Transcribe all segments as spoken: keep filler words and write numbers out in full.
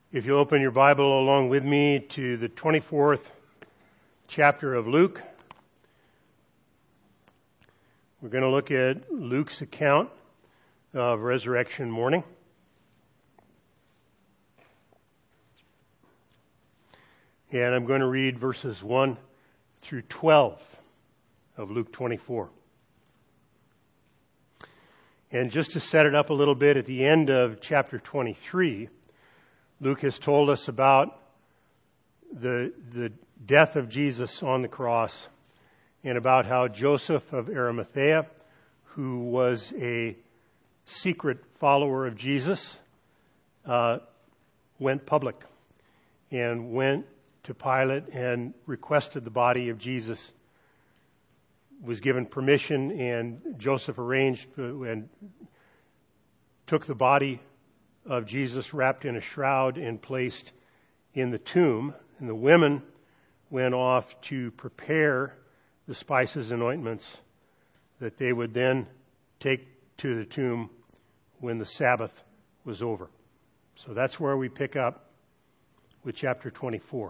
If you open your Bible along with me to the twenty-fourth chapter of Luke, we're going to look at Luke's account of resurrection morning. And I'm going to read verses one through twelve of Luke twenty-four. And just to set it up a little bit, at the end of chapter twenty-three, Luke has told us about the, the death of Jesus on the cross and about how Joseph of Arimathea, who was a secret follower of Jesus, uh, went public and went to Pilate and requested the body of Jesus, was given permission, and Joseph arranged and took the body of Jesus wrapped in a shroud and placed in the tomb. And the women went off to prepare the spices and ointments that they would then take to the tomb when the Sabbath was over. So that's where we pick up with chapter twenty-four.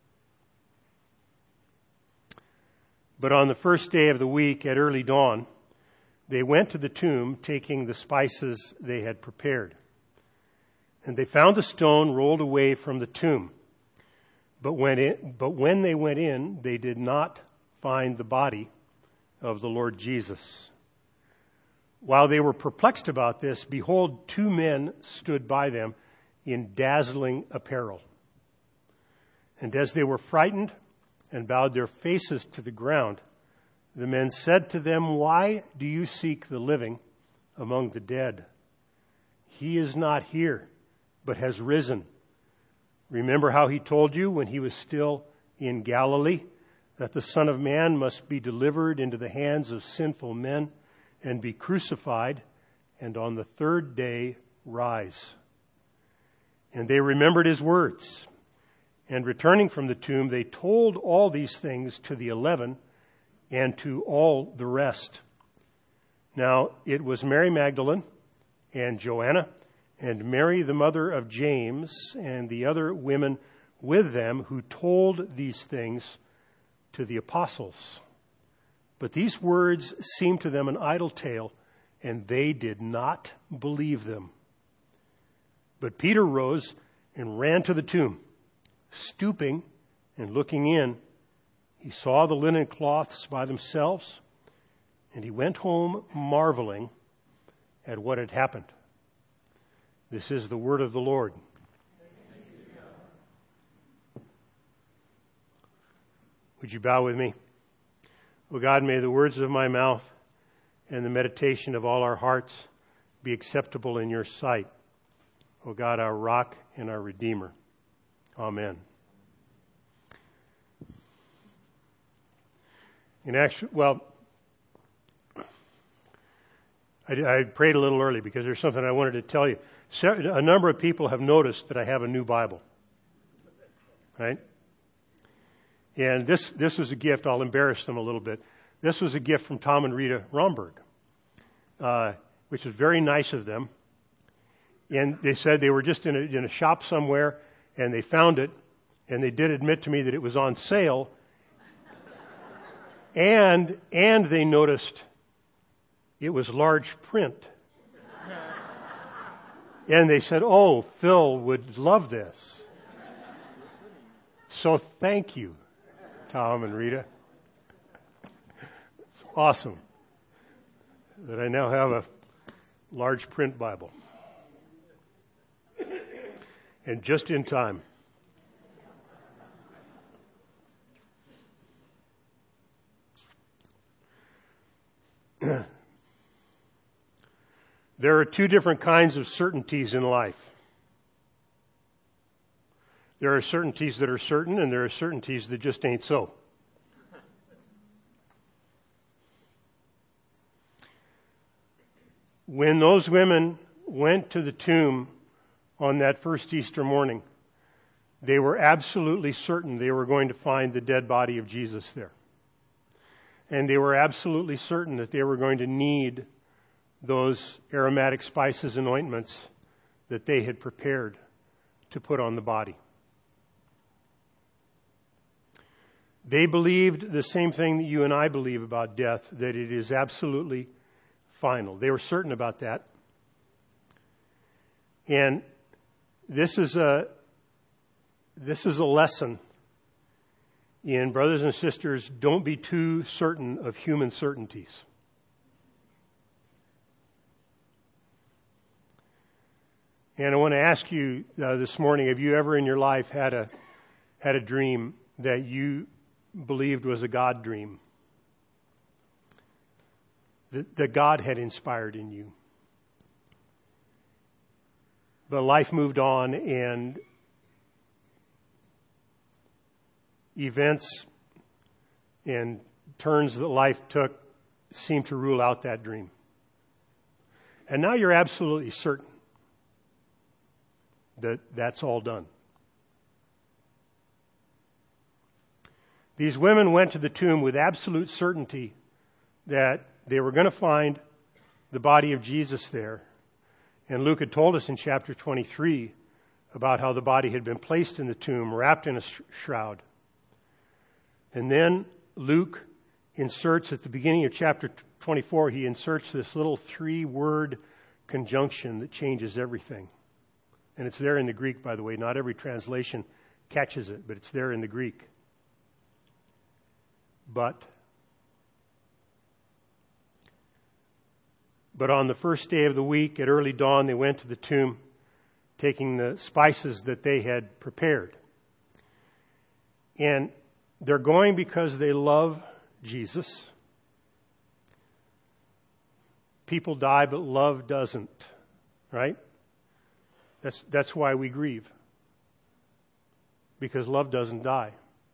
But on the first day of the week at early dawn, they went to the tomb taking the spices they had prepared. And they found the stone rolled away from the tomb. But when it, but when they went in, they did not find the body of the Lord Jesus. While they were perplexed about this, behold, two men stood by them in dazzling apparel. And as they were frightened and bowed their faces to the ground, the men said to them, "Why do you seek the living among the dead? He is not here, but has risen. Remember how he told you when he was still in Galilee that the Son of Man must be delivered into the hands of sinful men and be crucified, and on the third day rise." And they remembered his words. And returning from the tomb, they told all these things to the eleven and to all the rest. Now, it was Mary Magdalene and Joanna and Mary, the mother of James, and the other women with them who told these things to the apostles. But these words seemed to them an idle tale, and they did not believe them. But Peter rose and ran to the tomb. Stooping and looking in, he saw the linen cloths by themselves, and he went home marveling at what had happened. This is the word of the Lord. Would you bow with me? O God, may the words of my mouth and the meditation of all our hearts be acceptable in your sight. O God, our rock and our redeemer. Amen. In actual, well, I, I prayed a little early because there's something I wanted to tell you. A number of people have noticed that I have a new Bible, right? And this this was a gift. I'll embarrass them a little bit. This was a gift from Tom and Rita Romberg, uh, which was very nice of them. And they said they were just in a, in a shop somewhere, and they found it, and they did admit to me that it was on sale. And and they noticed it was large print. And they said, "Oh, Phil would love this." So thank you, Tom and Rita. It's awesome that I now have a large print Bible. And just in time. There are two different kinds of certainties in life. There are certainties that are certain, and there are certainties that just ain't so. When those women went to the tomb on that first Easter morning, they were absolutely certain they were going to find the dead body of Jesus there. And they were absolutely certain that they were going to need those aromatic spices and ointments that they had prepared to put on the body. They believed the same thing that you and I believe about death, that it is absolutely final. They were certain about that. And this is a this is a lesson in, brothers and sisters, don't be too certain of human certainties. And I want to ask you uh, this morning, have you ever in your life had a had a dream that you believed was a God dream, that, that God had inspired in you? But life moved on, and events and turns that life took seemed to rule out that dream. And now you're absolutely certain that that's all done. These women went to the tomb with absolute certainty that they were going to find the body of Jesus there. And Luke had told us in chapter twenty-three about how the body had been placed in the tomb, wrapped in a shroud. And then Luke inserts at the beginning of chapter twenty-four, he inserts this little three-word conjunction that changes everything. And it's there in the Greek, by the way. Not every translation catches it, but it's there in the Greek. But, but on the first day of the week, at early dawn, they went to the tomb, taking the spices that they had prepared. And they're going because they love Jesus. People die, but love doesn't, right? That's, that's why we grieve. Because love doesn't die.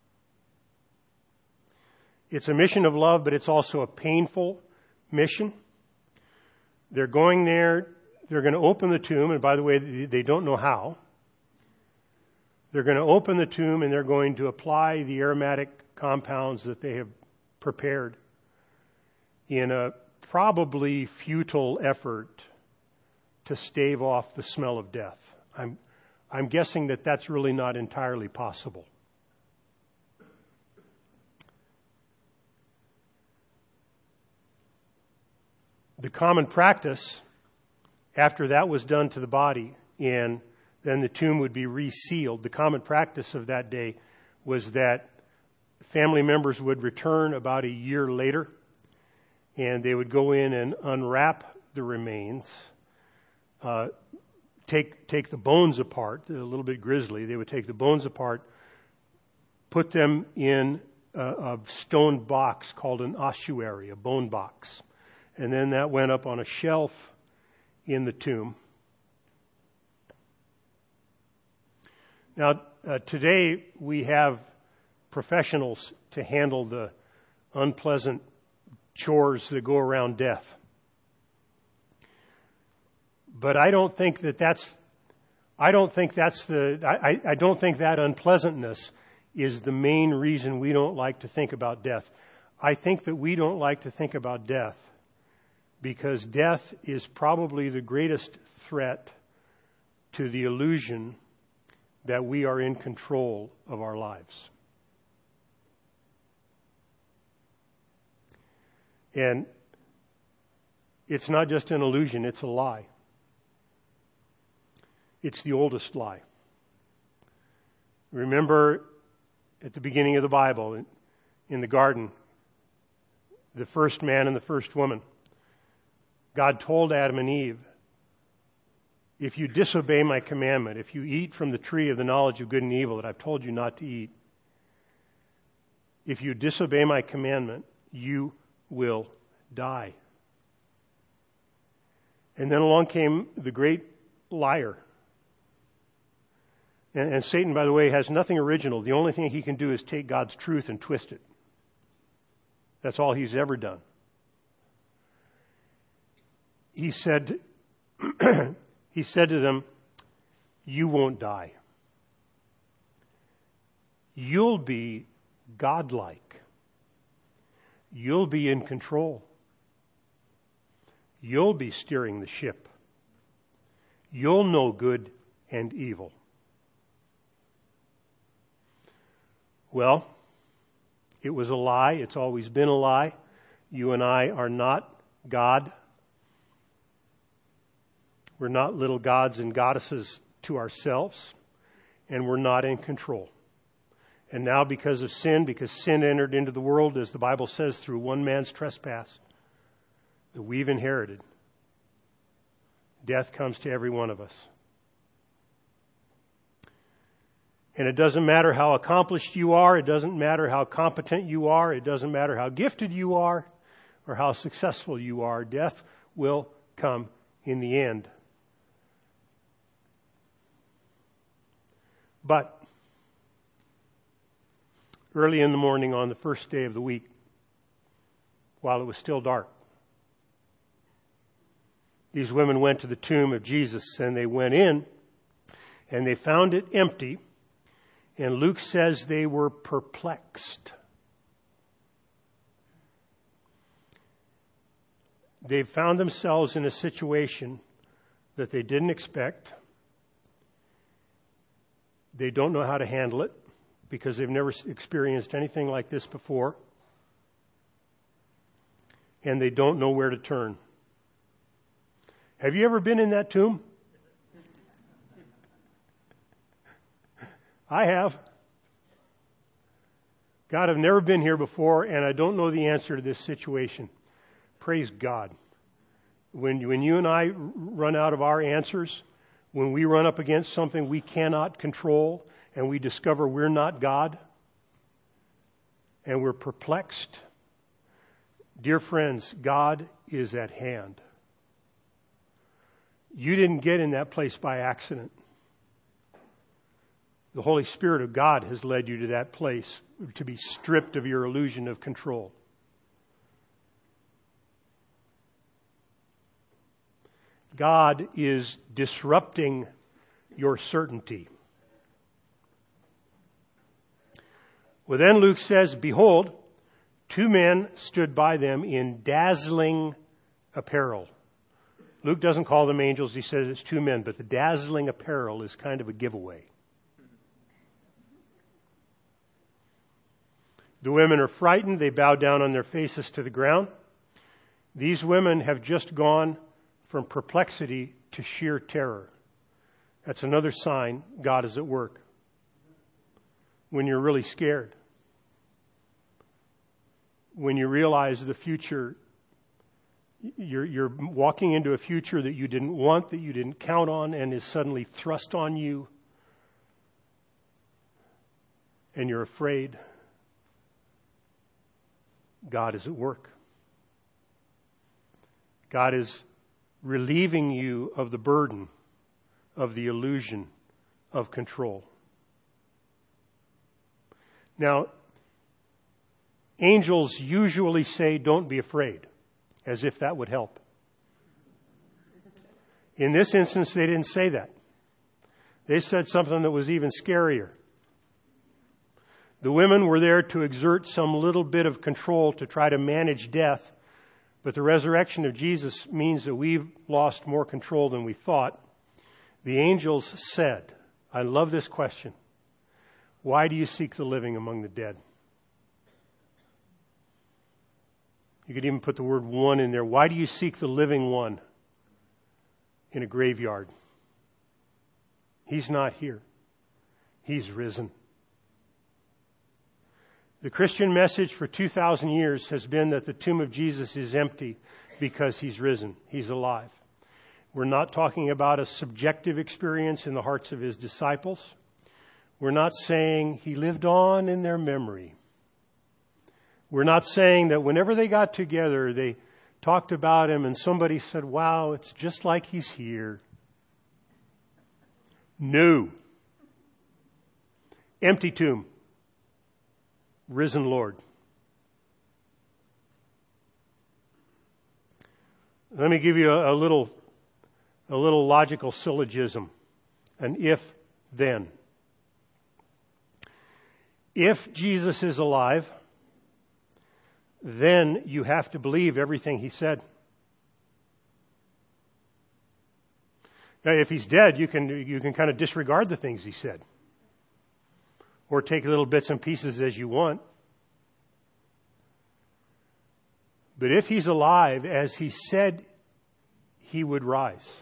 It's a mission of love, but it's also a painful mission. They're going there, they're going to open the tomb, and by the way, they don't know how. They're going to open the tomb, and they're going to apply the aromatic compounds that they have prepared in a probably futile effort to stave off the smell of death. I'm, I'm guessing that that's really not entirely possible. The common practice, after that was done to the body, and then the tomb would be resealed, the common practice of that day was that family members would return about a year later, and they would go in and unwrap the remains, uh, take take the bones apart, a little bit grisly. They would take the bones apart, put them in a, a stone box called an ossuary, a bone box. And then that went up on a shelf in the tomb. Now, uh, today we have professionals to handle the unpleasant chores that go around death. But I don't think that that's, I don't think that's the, I, I don't think that unpleasantness is the main reason we don't like to think about death. I think that we don't like to think about death because death is probably the greatest threat to the illusion that we are in control of our lives. And it's not just an illusion, it's a lie. It's the oldest lie. Remember at the beginning of the Bible, in, in the garden, the first man and the first woman, God told Adam and Eve, if you disobey my commandment, if you eat from the tree of the knowledge of good and evil that I've told you not to eat, if you disobey my commandment, you will die. And then along came the great liar. And, and Satan, by the way, has nothing original. The only thing he can do is take God's truth and twist it. That's all he's ever done. He said, he said to them, you won't die. You'll be godlike. You'll be in control. You'll be steering the ship. You'll know good and evil. Well, it was a lie. It's always been a lie. You and I are not God. We're not little gods and goddesses to ourselves, and we're not in control. And now because of sin, because sin entered into the world, as the Bible says, through one man's trespass, that we've inherited, death comes to every one of us. And it doesn't matter how accomplished you are, it doesn't matter how competent you are, it doesn't matter how gifted you are, or how successful you are, death will come in the end. But early in the morning on the first day of the week, while it was still dark, these women went to the tomb of Jesus, and they went in, and they found it empty, and Luke says they were perplexed. They found themselves in a situation that they didn't expect. They don't know how to handle it because they've never experienced anything like this before. And they don't know where to turn. Have you ever been in that tomb? I have. God, I've never been here before, and I don't know the answer to this situation. Praise God. When, when you and I run out of our answers, when we run up against something we cannot control, and we discover we're not God, and we're perplexed, dear friends, God is at hand. You didn't get in that place by accident. The Holy Spirit of God has led you to that place to be stripped of your illusion of control. God is disrupting your certainty. Well, then Luke says, behold, two men stood by them in dazzling apparel. Luke doesn't call them angels. He says it's two men, but the dazzling apparel is kind of a giveaway. The women are frightened. They bow down on their faces to the ground. These women have just gone from perplexity to sheer terror. That's another sign God is at work. When you're really scared. When you realize the future, you're, you're walking into a future that you didn't want, that you didn't count on, and is suddenly thrust on you. And you're afraid. God is at work. God is relieving you of the burden of the illusion of control. Now, angels usually say, don't be afraid, as if that would help. In this instance, they didn't say that. They said something that was even scarier. The women were there to exert some little bit of control to try to manage death, but the resurrection of Jesus means that we've lost more control than we thought. The angels said, I love this question, why do you seek the living among the dead? You could even put the word one in there. Why do you seek the living one in a graveyard? He's not here. He's risen. The Christian message for two thousand years has been that the tomb of Jesus is empty because he's risen. He's alive. We're not talking about a subjective experience in the hearts of his disciples. We're not saying he lived on in their memory. We're not saying that whenever they got together, they talked about him and somebody said, wow, it's just like he's here. No. Empty tomb. Risen Lord. Let me give you a, a little, a little logical syllogism, an if-then. If Jesus is alive, then you have to believe everything he said. Now, if he's dead, you can, you can kind of disregard the things he said. or take little bits and pieces as you want. But if he's alive, as he said he would rise,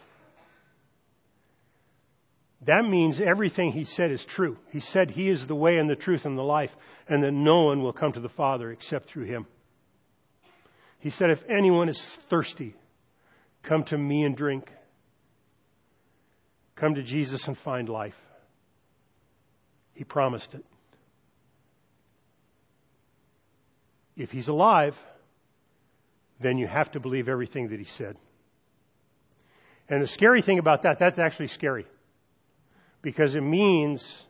that means everything he said is true. He said he is the way and the truth and the life, and that no one will come to the Father except through him. He said, if anyone is thirsty, come to me and drink. Come to Jesus and find life. He promised it. If he's alive, then you have to believe everything that he said. And the scary thing about that, that's actually scary. Because it means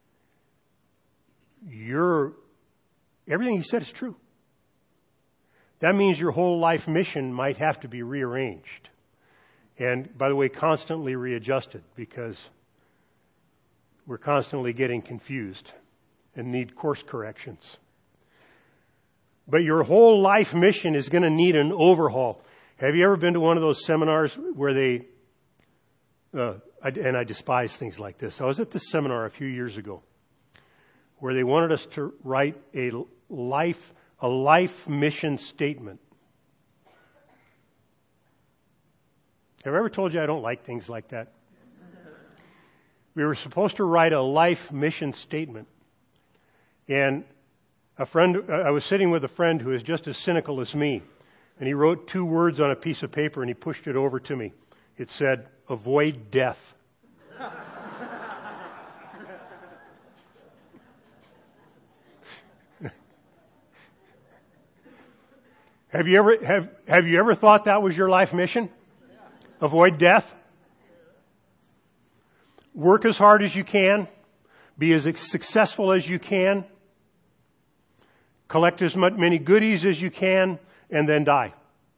you're, everything he said is true. That means your whole life mission might have to be rearranged. And, by the way, constantly readjusted, because we're constantly getting confused and need course corrections. But your whole life mission is going to need an overhaul. Have you ever been to one of those seminars where they, uh, I, and I despise things like this. I was at this seminar a few years ago where they wanted us to write a life, a life mission statement. Have I ever told you I don't like things like that? We were supposed to write a life mission statement. And a friend, I was sitting with a friend who is just as cynical as me. And he wrote two words on a piece of paper and he pushed it over to me. It said, avoid death. Have you ever, have, have you ever thought that was your life mission? Avoid death. Work as hard as you can. Be as successful as you can. Collect as many goodies as you can, and then die.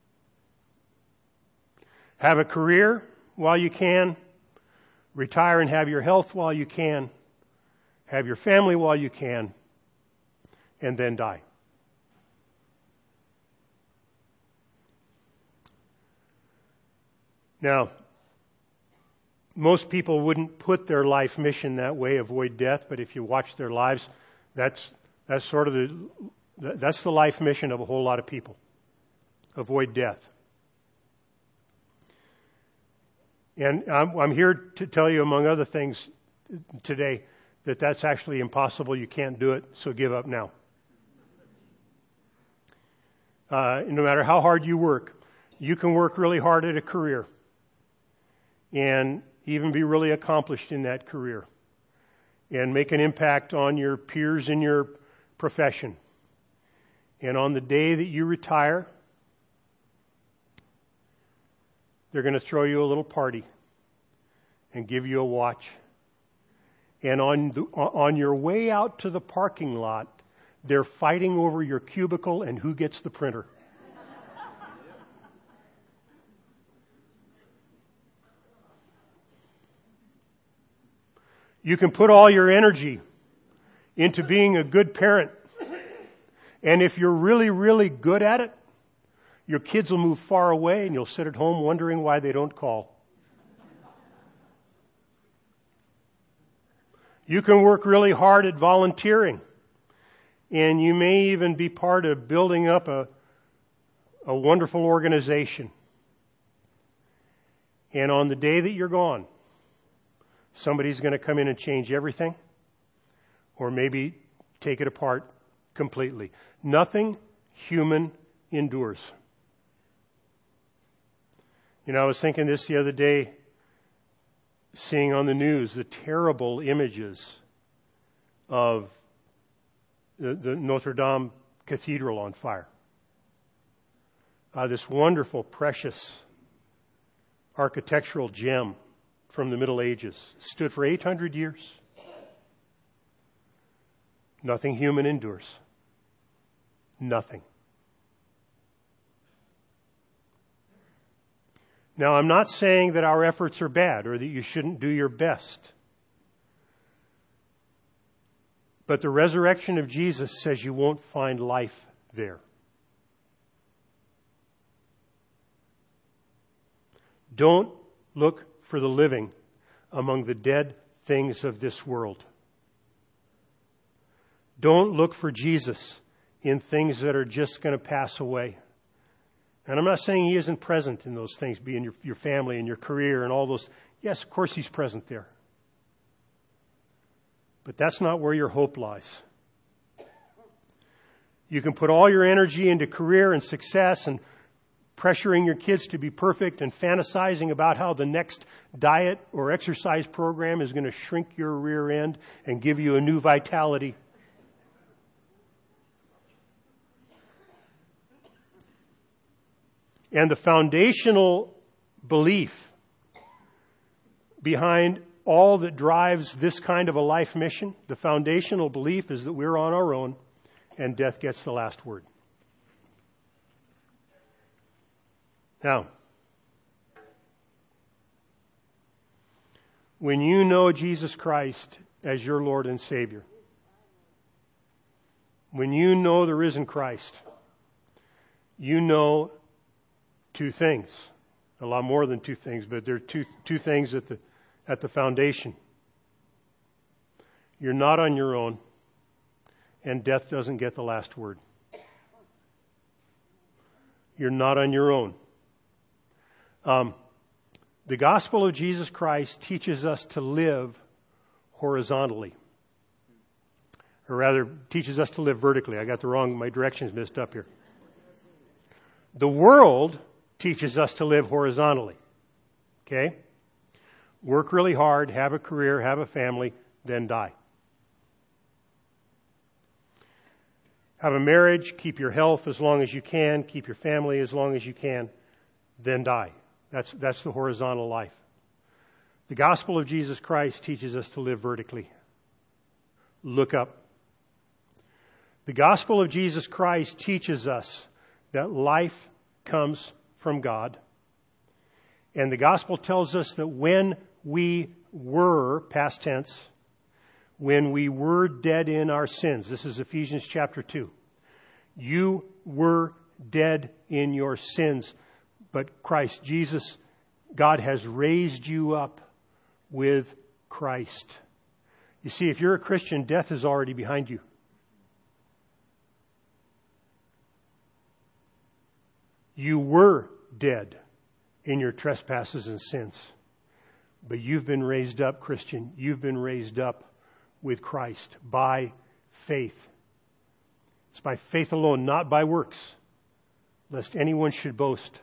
Have a career while you can. Retire and have your health while you can. Have your family while you can. And then die. Now, most people wouldn't put their life mission that way, avoid death, but if you watch their lives, that's that's sort of the that's the life mission of a whole lot of people. Avoid death. And I'm, I'm here to tell you, among other things today, that that's actually impossible. You can't do it, so give up now. Uh, no matter how hard you work, you can work really hard at a career and even be really accomplished in that career and make an impact on your peers in your profession. And on the day that you retire, they're going to throw you a little party and give you a watch. And on the, on your way out to the parking lot, they're fighting over your cubicle and who gets the printer. You can put all your energy into being a good parent. And if you're really, really good at it, your kids will move far away and you'll sit at home wondering why they don't call. You can work really hard at volunteering. And you may even be part of building up a, a wonderful organization. And on the day that you're gone, somebody's going to come in and change everything, or maybe take it apart completely. Nothing human endures. You know, I was thinking this the other day, seeing on the news the terrible images of the, the Notre Dame Cathedral on fire. Uh, this wonderful, precious architectural gem from the Middle Ages. Stood for eight hundred years. Nothing human endures. Nothing. Now, I'm not saying that our efforts are bad or that you shouldn't do your best. But the resurrection of Jesus says you won't find life there. Don't look for the living among the dead things of this world. Don't look for Jesus in things that are just going to pass away. And I'm not saying He isn't present in those things, be in your, your family and your career and all those. Yes, of course He's present there. But that's not where your hope lies. You can put all your energy into career and success and pressuring your kids to be perfect and fantasizing about how the next diet or exercise program is going to shrink your rear end and give you a new vitality. And the foundational belief behind all that drives this kind of a life mission, the foundational belief is that we're on our own and death gets the last word. Now, when you know Jesus Christ as your Lord and Savior, when you know the risen Christ, you know two things. A lot more than two things, but there are two, two things at the, at the foundation. You're not on your own, and death doesn't get the last word. You're not on your own. Um, the gospel of Jesus Christ teaches us to live horizontally. Or rather, teaches us to live vertically. I got the wrong, my directions messed up here. The world teaches us to live horizontally. Okay? Work really hard, have a career, have a family, then die. Have a marriage, keep your health as long as you can, keep your family as long as you can, then die. That's, that's the horizontal life. The gospel of Jesus Christ teaches us to live vertically. Look up. The gospel of Jesus Christ teaches us that life comes from God. And the gospel tells us that when we were, past tense, when we were dead in our sins, this is Ephesians chapter two, you were dead in your sins. But Christ, Jesus, God has raised you up with Christ. You see, if you're a Christian, death is already behind you. You were dead in your trespasses and sins. But you've been raised up, Christian. You've been raised up with Christ by faith. It's by faith alone, not by works, lest anyone should boast.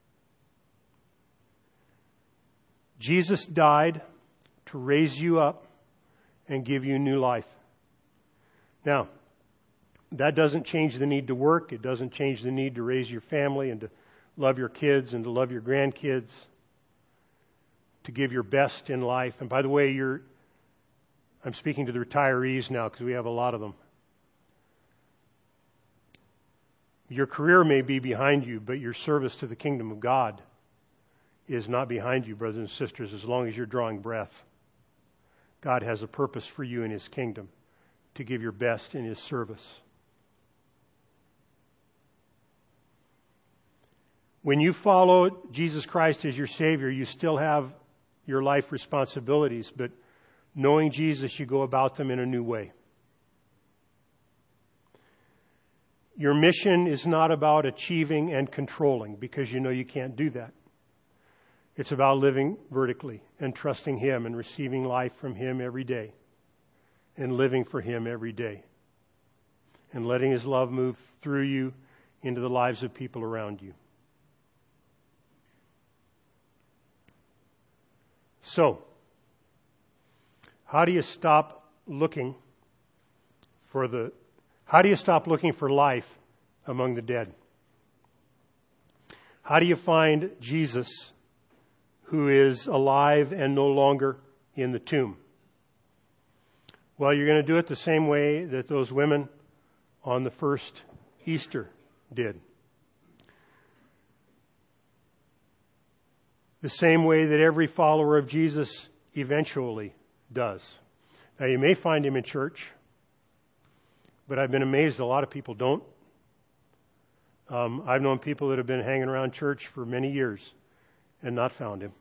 Jesus died to raise you up and give you new life. Now, that doesn't change the need to work. It doesn't change the need to raise your family and to love your kids and to love your grandkids, to give your best in life. And by the way, you're, I'm speaking to the retirees now because we have a lot of them. Your career may be behind you, but your service to the kingdom of God is not behind you, brothers and sisters, as long as you're drawing breath. God has a purpose for you in His kingdom to give your best in His service. When you follow Jesus Christ as your Savior, you still have your life responsibilities, but knowing Jesus, you go about them in a new way. Your mission is not about achieving and controlling, because you know you can't do that. It's about living vertically and trusting Him and receiving life from Him every day and living for Him every day and letting His love move through you into the lives of people around you. So, how do you stop looking for the, how do you stop looking for life among the dead? How do you find Jesus, who is alive and no longer in the tomb? Well, you're going to do it the same way that those women on the first Easter did. The same way that every follower of Jesus eventually does. Now, you may find Him in church, but I've been amazed a lot of people don't. Um, I've known people that have been hanging around church for many years and not found Him.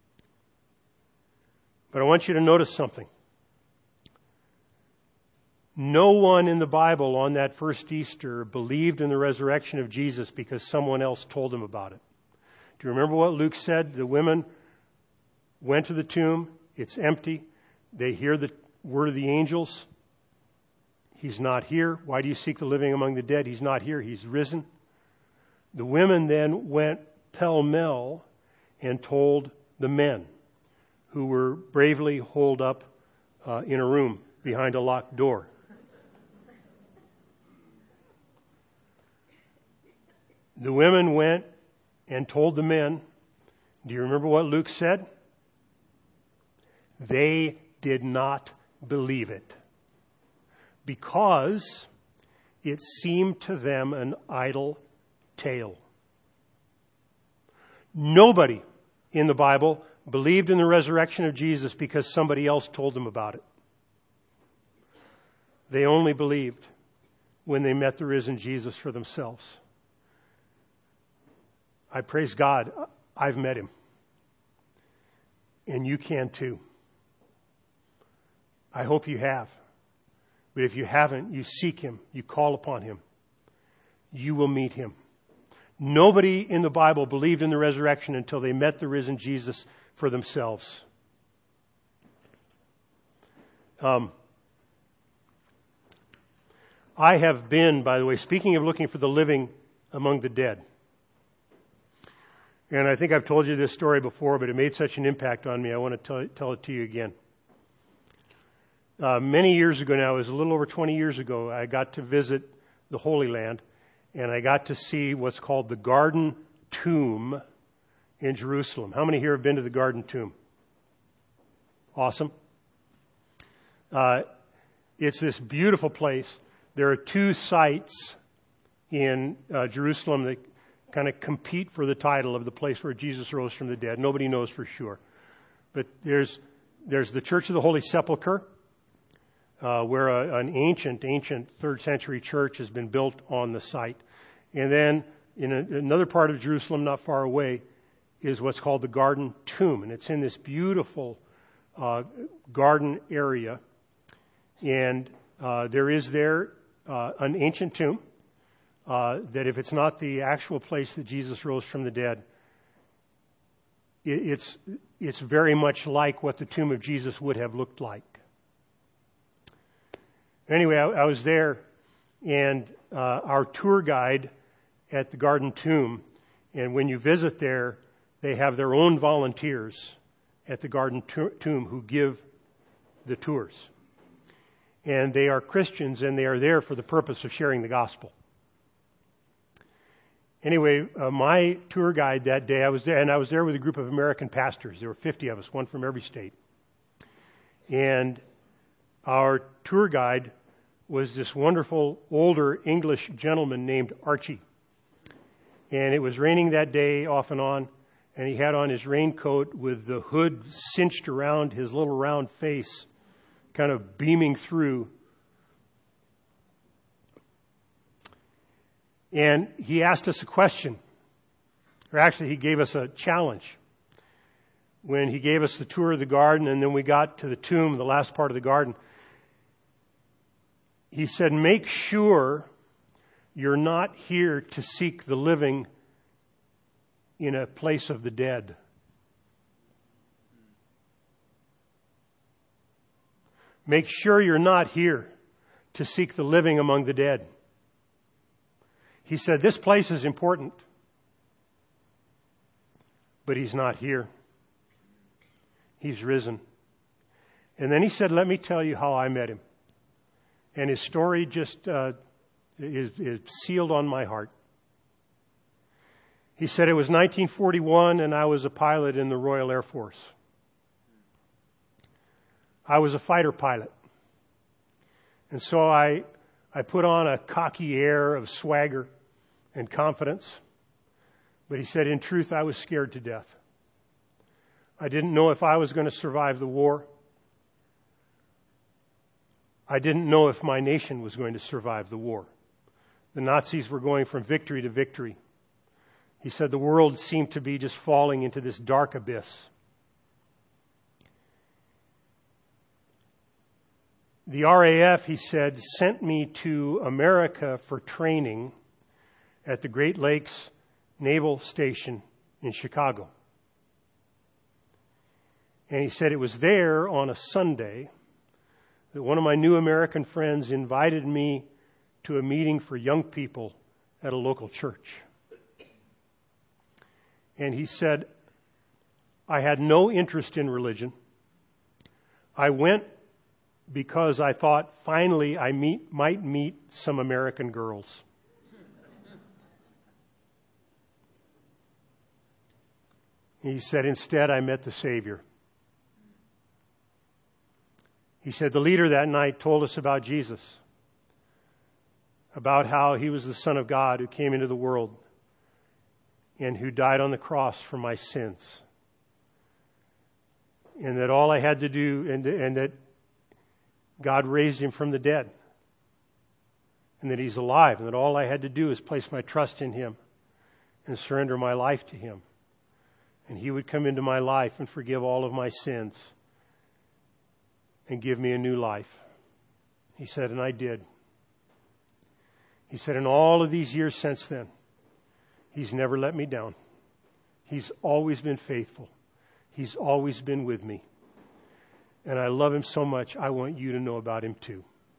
But I want you to notice something. No one in the Bible on that first Easter believed in the resurrection of Jesus because someone else told them about it. Do you remember what Luke said? The women went to the tomb. It's empty. They hear the word of the angels. He's not here. Why do you seek the living among the dead? He's not here. He's risen. The women then went pell-mell and told the men who were bravely holed up uh, in a room behind a locked door. The women went and told the men. Do you remember what Luke said? They did not believe it because it seemed to them an idle tale. Nobody in the Bible believed in the resurrection of Jesus because somebody else told them about it. They only believed when they met the risen Jesus for themselves. I praise God, I've met him. And you can too. I hope you have. But if you haven't, you seek him, you call upon him. You will meet him. Nobody in the Bible believed in the resurrection until they met the risen Jesus for themselves. Um, I have been, by the way, speaking of looking for the living among the dead. And I think I've told you this story before, but it made such an impact on me, I want to tell, tell it to you again. Uh, many years ago now, it was a little over twenty years ago, I got to visit the Holy Land, and I got to see what's called the Garden Tomb in Jerusalem. How many here have been to the Garden Tomb? Awesome. Uh, it's this beautiful place. There are two sites in uh, Jerusalem that kind of compete for the title of the place where Jesus rose from the dead. Nobody knows for sure. But there's there's the Church of the Holy Sepulchre, uh, where a, an ancient, ancient third century church has been built on the site. And then in a, another part of Jerusalem not far away is what's called the Garden Tomb. And it's in this beautiful uh, garden area. And uh, there is there uh, an ancient tomb. Uh, that if it's not the actual place that Jesus rose from the dead, it, it's it's very much like what the tomb of Jesus would have looked like. Anyway, I, I was there, and uh, our tour guide at the Garden Tomb, and when you visit there, they have their own volunteers at the Garden to- Tomb who give the tours. And they are Christians, and they are there for the purpose of sharing the gospel. Anyway, uh, my tour guide that day, I was there, and I was there with a group of American pastors. There were fifty of us, one from every state. And our tour guide was this wonderful older English gentleman named Archie. And it was raining that day off and on, and he had on his raincoat with the hood cinched around his little round face, kind of beaming through. And he asked us a question, or actually he gave us a challenge. When he gave us the tour of the garden and then we got to the tomb, the last part of the garden, he said, make sure you're not here to seek the living in a place of the dead. Make sure you're not here to seek the living among the dead. He said, this place is important, but he's not here. He's risen. And then he said, let me tell you how I met him. And his story just uh, is, is sealed on my heart. He said it was nineteen forty-one and I was a pilot in the Royal Air Force. I was a fighter pilot. And so I, I put on a cocky air of swagger and confidence. But he said, in truth, I was scared to death. I didn't know if I was going to survive the war. I didn't know if my nation was going to survive the war. The Nazis were going from victory to victory. He said the world seemed to be just falling into this dark abyss. The R A F, he said, sent me to America for training at the Great Lakes Naval Station in Chicago. And he said it was there on a Sunday that one of my new American friends invited me to a meeting for young people at a local church. And he said, I had no interest in religion. I went because I thought finally I meet, might meet some American girls. He said, instead I met the Savior. He said, the leader that night told us about Jesus, about how he was the Son of God who came into the world and who died on the cross for my sins. And that all I had to do, and, and that God raised him from the dead. And that he's alive, and that all I had to do is place my trust in him and surrender my life to him. And he would come into my life and forgive all of my sins and give me a new life. He said, and I did. He said, in all of these years since then, he's never let me down. He's always been faithful. He's always been with me. And I love him so much, I want you to know about him too.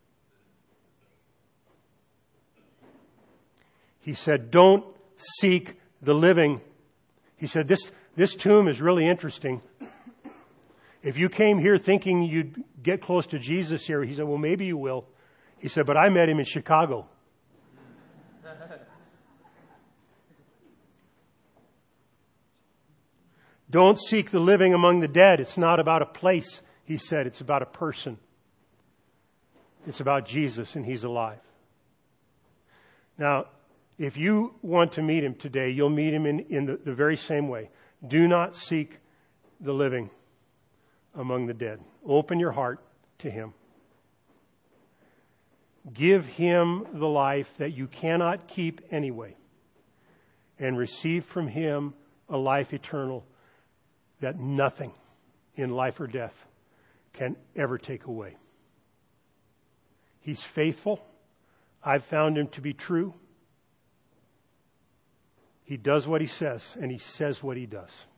He said, don't seek the living. He said, this, this tomb is really interesting. If you came here thinking you'd get close to Jesus here, he said, well, maybe you will. He said, but I met him in Chicago. Don't seek the living among the dead. It's not about a place, he said. It's about a person. It's about Jesus, and he's alive. Now, if you want to meet him today, you'll meet him in, in the, the very same way. Do not seek the living among the dead. Open your heart to him. Give him the life that you cannot keep anyway, and receive from him a life eternal that nothing in life or death can ever take away. He's faithful. I've found him to be true. He does what he says, and he says what he does.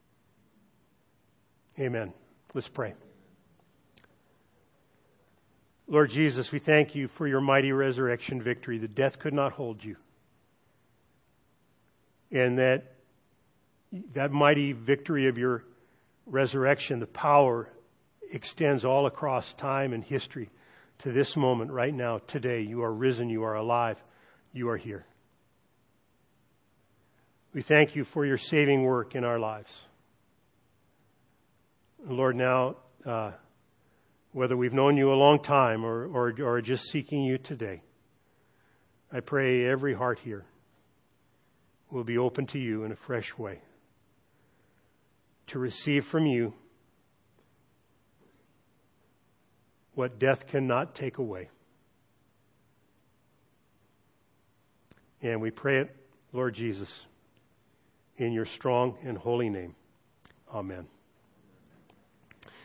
Amen. Let's pray. Lord Jesus, we thank you for your mighty resurrection victory, that death could not hold you. And that that mighty victory of your resurrection, the power extends all across time and history to this moment right now, today. You are risen, you are alive, you are here. We thank you for your saving work in our lives. Lord, now, uh, whether we've known you a long time or, or, or just seeking you today, I pray every heart here will be open to you in a fresh way, to receive from you what death cannot take away. And we pray it, Lord Jesus, in your strong and holy name. Amen.